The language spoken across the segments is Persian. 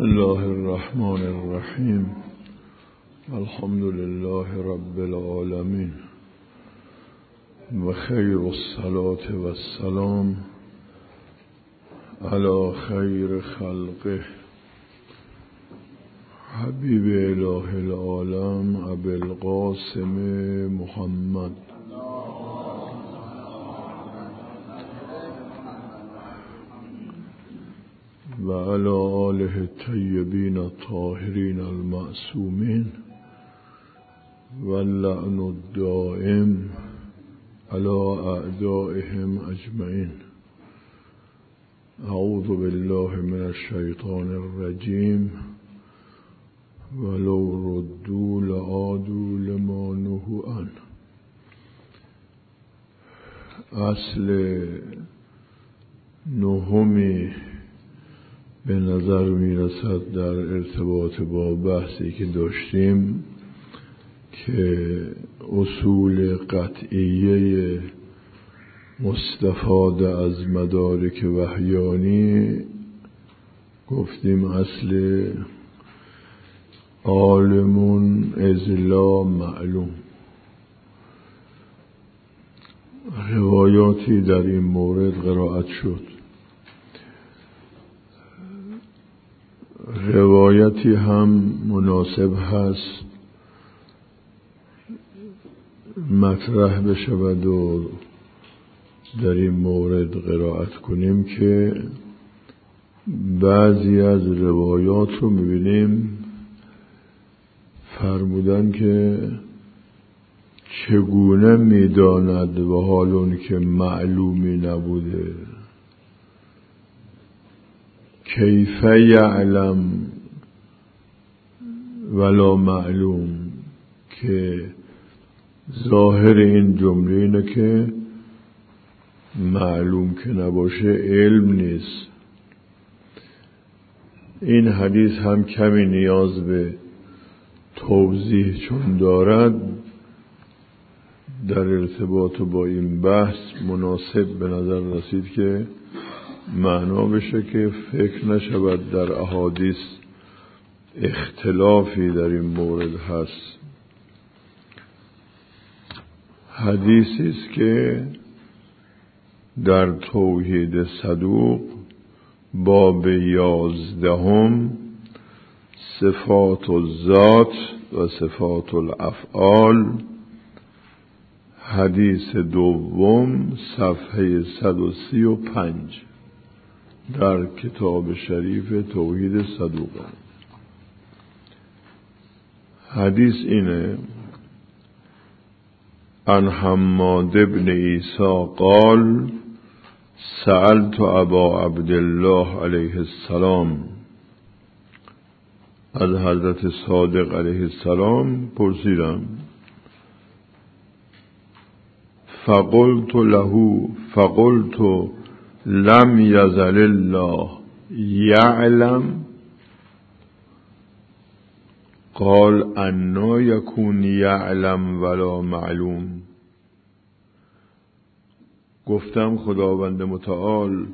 الله الرحمن الرحیم الحمد لله رب العالمین و خیر الصلاة و السلام علی خیر خلقه حبیب اله العالم ابی القاسم محمد و علی آله الطیبین الطاهرین المعصومین و اللعن الدائم علی اعدائهم اجمعین. اعوذ بالله من الشیطان الرجیم ولو ردوا لعادوا لما نهوا عنه. اصل نهمی به نظر میرسد در ارتباط با بحثی که داشتیم که اصول قطعیه مستفاده از مدارک وحیانی گفتیم اصل عالمون از لا معلوم. روایاتی در این مورد قرائت شد. روایتی هم مناسب هست مطرح بشود و در این مورد قرائت کنیم که بعضی از روایات رو میبینیم فرمودن که چگونه میداند و حال اون که معلومی نبوده، کیف یعلم ولا معلوم، که ظاهر این جمله اینه که معلوم که نباشه علم نیست. این حدیث هم کمی نیاز به توضیح چون دارد در ارتباط با این بحث مناسب به نظر رسید که معنا بشه که فکر نشود در احادیث اختلافی در این مورد هست. حدیثی است که در توحید صدوق باب 11 صفات الذات و صفات الافعال، حدیث دوم صفحه 135 در کتاب شریف توحید صدوق. حدیث اینه: عن حماد بن عیسی قال سألت ابا عبدالله علیه السلام، از حضرت صادق علیه السلام پرسیدم. فقلت لم یزل الله یعلم قال انا یکون یعلم ولا معلوم. گفتم خداوند متعال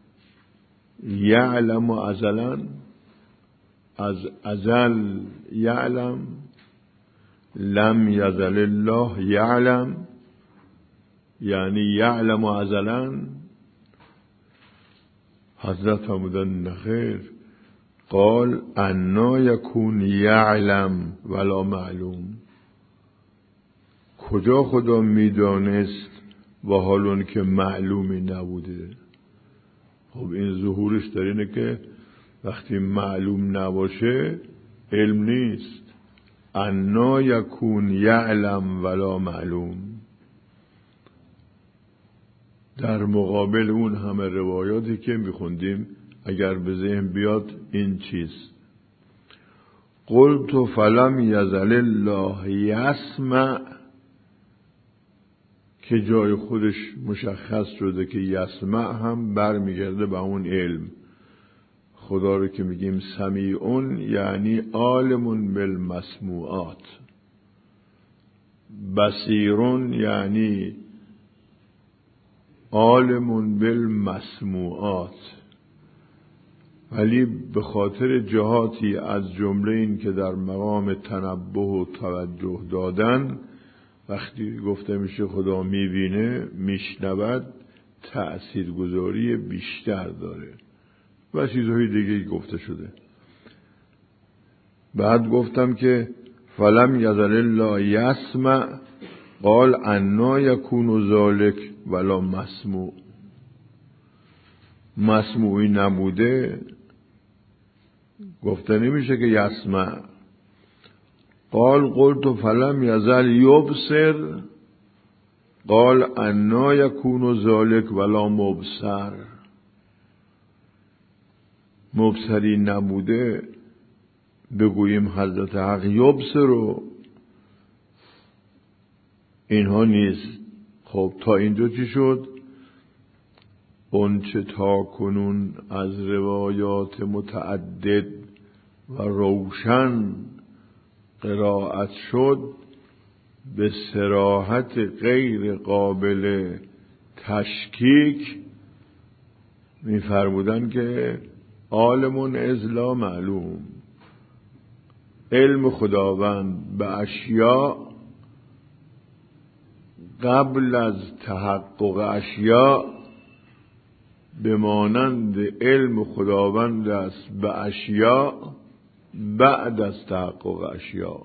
یعلم و ازلا، از ازل یعلم، لم یزل الله یعلم یعنی یعلم و ازلا. حضرت فرمودن نخیر، قال انا یکون یعلم ولا معلوم، کجا خدا میدانست و حال اون که معلومی نبوده. خب این ظهورش در اینه که وقتی معلوم نباشه علم نیست. انا یکون یعلم ولا معلوم. در مقابل اون همه روایاتی که میخوندیم اگر به ذهن بیاد این چیز: قلت فلم یزل الله یسمع، که جای خودش مشخص شده که یسمع هم برمیگرده به اون علم. خدا رو که میگیم سمیعون یعنی عالمون بالمسموعات، بصیرون یعنی عالمون بالمسموعات. ولی به خاطر جهاتی از جمله این که در مقام تنبه و توجه دادن، وقتی گفته میشه خدا میبینه، میشنود، تأثیرگذاری بیشتر داره و چیزهای دیگه گفته شده. بعد گفتم که فلم یزل الله یسمع قال انا یکون ذالک ولا مسموع. مسموعی نبوده گفته نمیشه که یسمع. قال قلت فلم یزل یبصر قال انا یکون ذالک ولا مبصر. مبصری نبوده بگوییم حضرت حق یبصر، اینها نیست. خب تا اینجا چی شد؟ اونچه تا کنون از روایات متعدد و روشن قرائت شد به صراحت غیر قابل تشکیک می‌فرمودند که عالم اذ لا معلوم، علم خداوند به اشیاء قبل از تحقق اشیاء به مانند علم خداوند است به اشیاء بعد از تحقق اشیاء،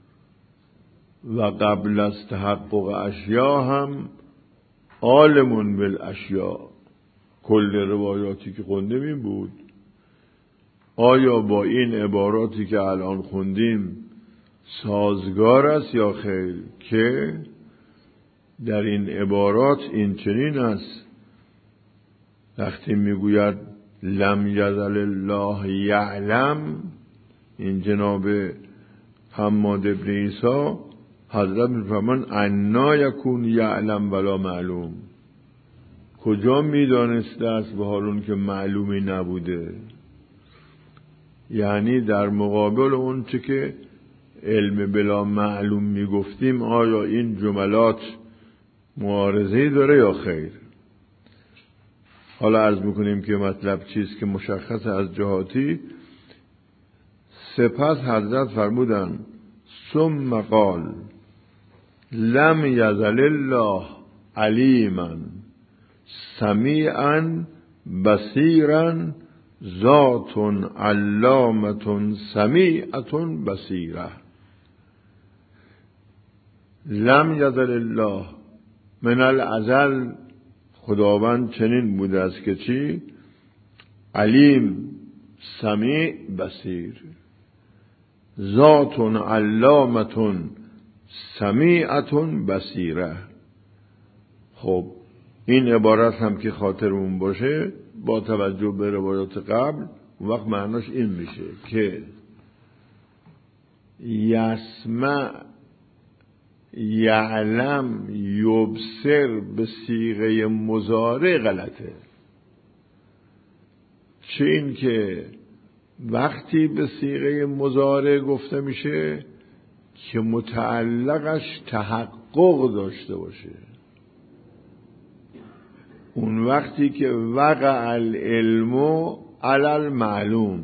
و قبل از تحقق اشیاء هم عالم بالاشیاء. کل روایاتی که خوندیم این بود. آیا با این عباراتی که الان خوندیم سازگار است یا خیر؟ که در این عبارات این چنین است، وقتی میگوید لم یزل الله یعلم، این جناب حماد ابن عیسی حضرت میفرمان انا یکون یعلم ولا معلوم. کجا میدانسته است به حال اون که معلومی نبوده؟ یعنی در مقابل اون چه که علم بلا معلوم میگفتیم، آیا این جملات معارضه‌ای داره یا خیر؟ حالا عرض میکنیم که مطلب چیست که مشخص از جهاتی. سپس حضرت فرمودن ثم قال لم یزل الله علیما سمیعا بصیرا ذات علامة سمیعة بصیرة. لم یزل الله، من الازل خداوند چنین بوده است که چی؟ علیم، سمیع، بصیر. ذات علامة سمیعة بصیرة. خب این عبارت هم که خاطرمون باشه با توجه به روایات قبل، وقت معناش این میشه که یسمع، یعلم، یبصر به صیغه مضارع غلطه. چه این که وقتی به صیغه مضارع گفته میشه که متعلقش تحقق داشته باشه. اون وقتی که وقع العلم علی المعلوم،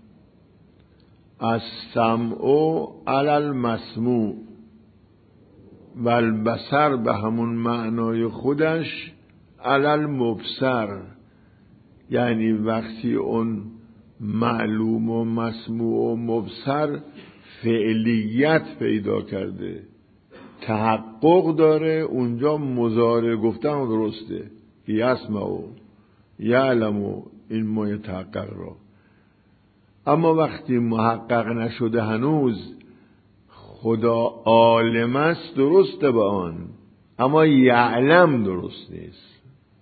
السمع علی المسموع و البصر به همون معنای خودش علی المبصر، یعنی وقتی اون معلوم و مسموع و مبصر فعلیت پیدا کرده، تحقق داره، اونجا مضارع گفتن درسته، یسمع یعلم این مایه تحقق را. اما وقتی محقق نشده هنوز، خدا عالم است درسته به آن، اما یعلم درست نیست.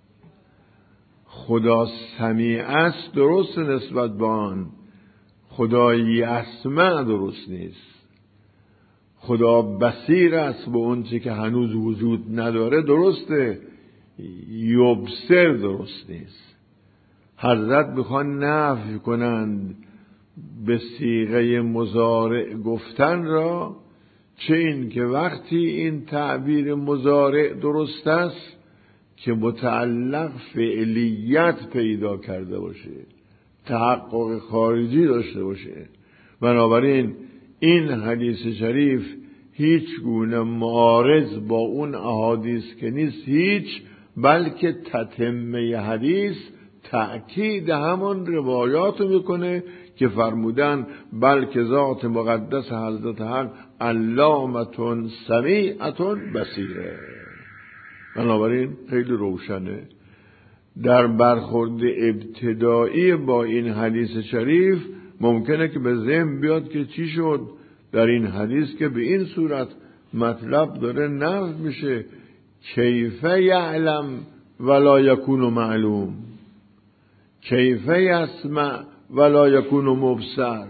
خدا سمیع است درست نسبت به آن، خدا یسمع درست نیست. خدا بصیر است به اون چی که هنوز وجود نداره درسته، یبصر درست نیست. حضرت میخوان نفی کنند به صیغه مضارع گفتن را، چه این که وقتی این تعبیر مضارع درست است که متعلق فعلیت پیدا کرده باشه، تحقق خارجی داشته باشه. بنابراین این حدیث شریف هیچ گونه معارض با اون احادیث که نیست هیچ، بلکه تتمه حدیث تأکید همون روایات میکنه که فرمودن بلکه ذات مقدس حضرت حق علامتون سمیعتون بصیره. بنابراین خیلی روشنه. در برخورد ابتدایی با این حدیث شریف ممکنه که به ذهن بیاد که چی شد در این حدیث که به این صورت مطلب داره نفی میشه، کیف یعلم ولا یکون معلوم، کیف یسمع ولا یکون مبصر.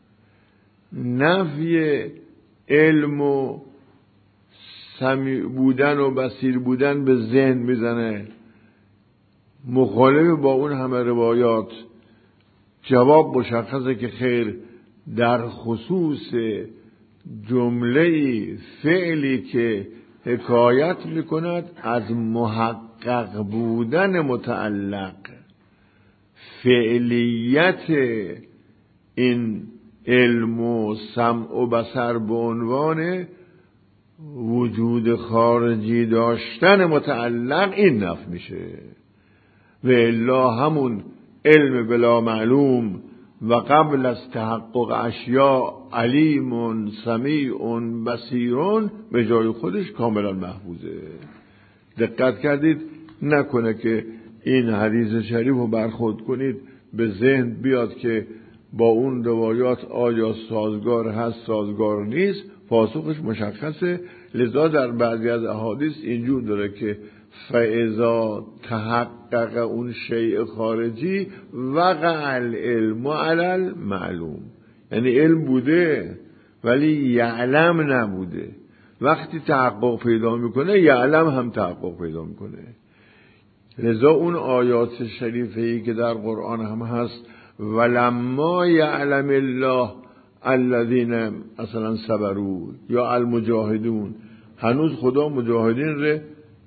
نفی علم و سمیع بودن و بصیر بودن به ذهن میزنه، مخالف با اون همه روایات. جواب مشخصه که خیر، در خصوص جمله فعلی که حکایت میکند از محقق بودن متعلق، فعلیت این علم و سمع و بصر به عنوان وجود خارجی داشتن متعلق، این نفی میشه. و الا همون علم بلا معلوم و قبل از تحقق اشیاء علیم سمیع بصیر به جای خودش کاملا محفوظه. دقت کردید؟ نکنه که این حدیث شریف رو برخورد کنید به ذهن بیاد که با اون روایات آیا سازگار هست سازگار نیست. پاسخش مشخصه. لذا در بعضی از احادیث اینجور داره که فاذا تحقق اون شیء خارجی وقع العلم علی المعلوم، یعنی علم بوده ولی یعلم نبوده. وقتی تحقق پیدا میکنه یعلم هم تحقق پیدا میکنه. لذا اون آیات شریفه‌ای که در قرآن هم هست ولما یعلم الله الذین مثلا صبروا یا المجاهدون، هنوز خدا مجاهدین رو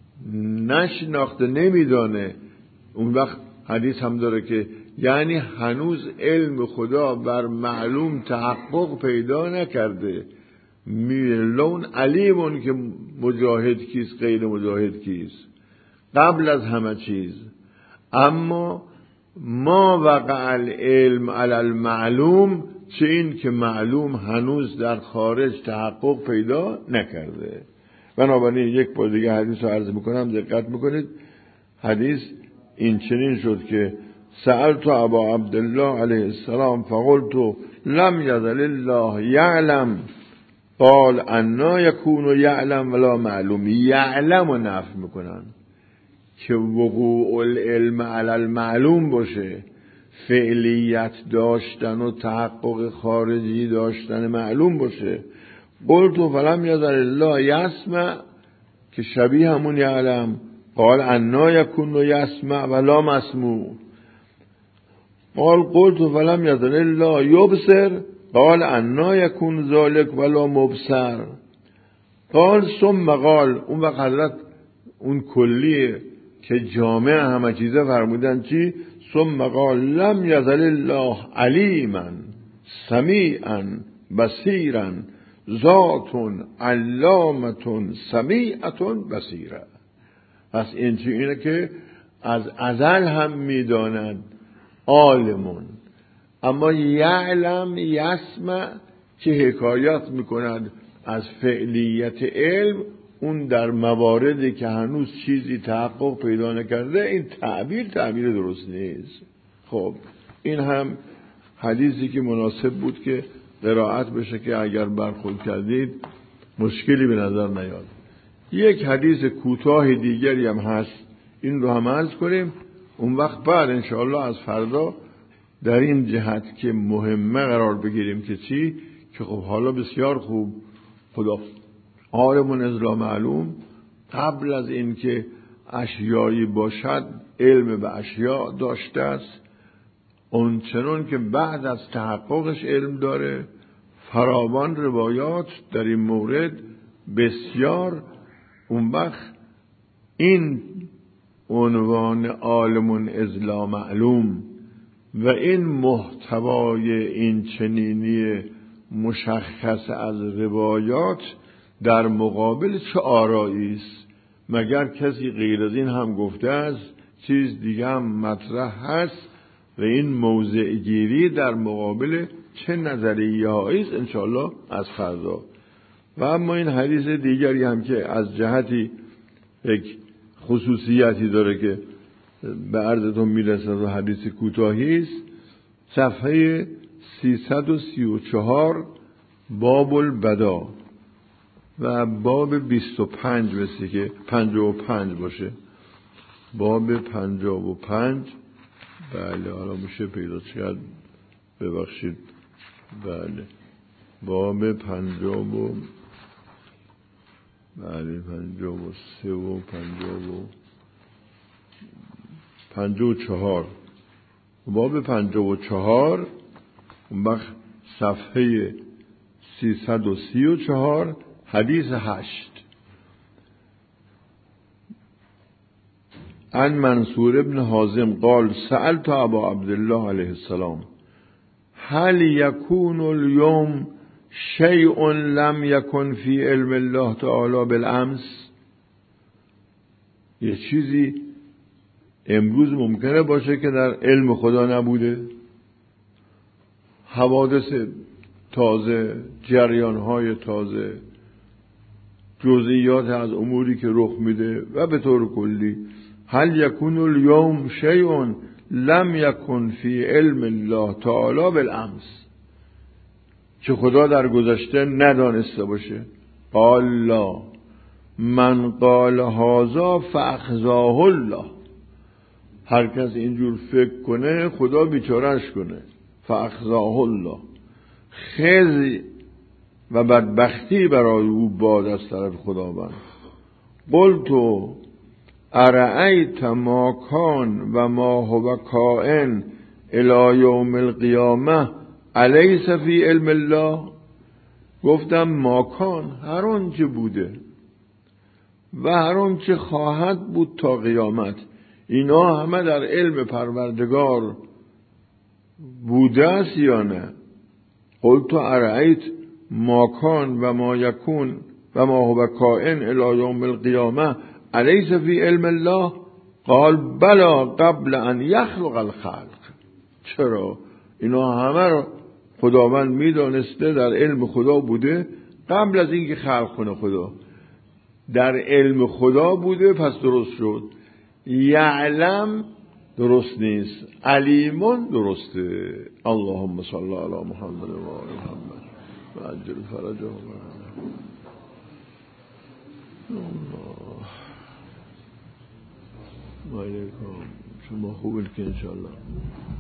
نشناخته، نمیدانه. اون وقت حدیث هم داره که یعنی هنوز علم خدا بر معلوم تحقق پیدا نکرده. میلون علیمون که مجاهد کیست غیر مجاهد کیست قبل از همه چیز. اما ما وقع العلم علی المعلوم، چه این که معلوم هنوز در خارج تحقق پیدا نکرده. بنابراین یک بار دیگه حدیث رو عرض میکنم، دقت میکنید. حدیث این چنین شد که سألت ابا عبدالله علیه السلام فقلت لم یزل الله یعلم قال انا یکون یعلم ولا معلوم. یعلم رو نفی میکنن که وقوع العلم علی المعلوم باشه، فعلیت داشتن و تحقق خارجی داشتن معلوم باشه. قلت فلم یزل الله یسمع که شبیه همون یعلم قال انا یکون یسمع ولا مسموع. قال قلت فلم یزل الله یبصر قال انا یکون ذلک ولا مبصر. قال ثم قال، اون وقت حضرت اون کلیه که جامع همه چیزه فرمودن چی؟ ثم قال لم یزل الله علیما سمیعا بصیرا ذات علامة سمیعة بصیره. پس این چی؟ اینه که از ازل هم میداند عالمون. اما یعلم یسمع که حکایت میکند از فعلیت علم، اون در مواردی که هنوز چیزی تحقق پیدا نکرده، این تعبیر درست نیست. خب این هم حدیثی که مناسب بود که قرائت بشه که اگر برخورد کردید مشکلی به نظر نیاد. یک حدیث کوتاه دیگری هم هست، این رو هم عرض کنیم. اون وقت بعد انشاءالله از فردا در این جهت که مهمه قرار بگیریم که چی؟ که خب حالا بسیار خوب خدا عالمون ازلا معلوم قبل از این که اشیایی باشد علم به اشیاء داشته است، اون چنون که بعد از تحققش علم داره. فراوان روایات در این مورد بسیار. اون وقت این عنوان عالمون ازلا معلوم و این محتوای این چنینی مشخص از روایات در مقابل چه آرایی است؟ مگر کسی غیر از این هم گفته است؟ چیز دیگه هم مطرح هست و این موضع گیری در مقابل چه نظریه هایی است؟ انشاءالله از فردا. و اما این حدیث دیگری هم که از جهتی یک خصوصیتی داره که به عرضتون میرسد و حدیث کوتاهی است، صفحه 334 باب البدا و باب 25 مثل که 55 باشه، باب 55. بله حالا میشه پیدا کرد، ببخشید. بله باب 50 و بله 53 و 54 باب 54 اون وقت صفحه 334 حدیث 8. عن منصور ابن حازم قال سألت ابا عبدالله علیه السلام هل یکون اليوم شیء لم یکن فی علم الله تعالی بالامس؟ یه چیزی امروز ممکنه باشه که در علم خدا نبوده؟ حوادث تازه، جریانهای تازه، جزئیات از اموری که رخ میده و به طور کلی هل یکون اليوم شیء لم یکن فی علم الله تعالی بالامس، که خدا در گذشته ندانسته باشه؟ قال لا، من قال هذا فاخزاه الله، هر کس اینجور فکر کنه خدا بیچارهش کنه. فاخزاه الله، خزی و بدبختی برای او باد از طرف خداوند. قلت ارأیت ما کان و ما هو کائن الی یوم القیامه الیس فی علم الله؟ گفتم ماکان، هر آنچه بوده و هر آنچه خواهد بود تا قیامت، اینا همه در علم پروردگار بوده است یا نه؟ قلت ارأیت ما کان و ما یکون و ما هو کائن الی یوم القیامه الیس فی علم الله؟ قال بلا قبل ان یخلق الخلق. چرا؟ اینا همه رو خداوند میدانسته، در علم خدا بوده قبل از اینکه خلق کنه. خدا در علم خدا بوده، پس درست شد. یعلم درست نیست، علیمون درسته. اللهم صل علی محمد و آل محمد و عجل فرجهم. الله علیکم، شما خوبید که انشاءالله.